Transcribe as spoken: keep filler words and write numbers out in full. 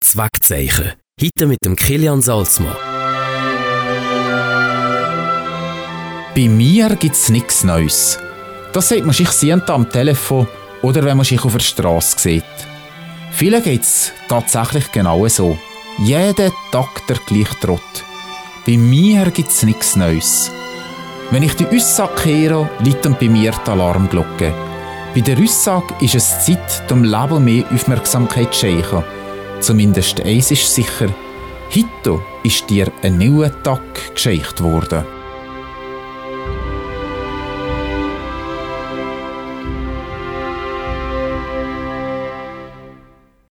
Das Wegzeichen. Heute mit dem Kilian Salzmann. Bei mir gibt es nichts Neues. Das sieht man sich sehen am Telefon oder wenn man sich auf der Straße sieht. Vielen geht es tatsächlich genau so. Jeden Tag der gleiche Trott. Bei mir gibt es nichts Neues. Wenn ich die Aussage höre, läutet bei mir die Alarmglocke. Bei der Aussage ist es Zeit, dem Leben mehr Aufmerksamkeit zu schenken. Zumindest eins ist sicher: heute ist dir ein neuer Tag geschenkt worden.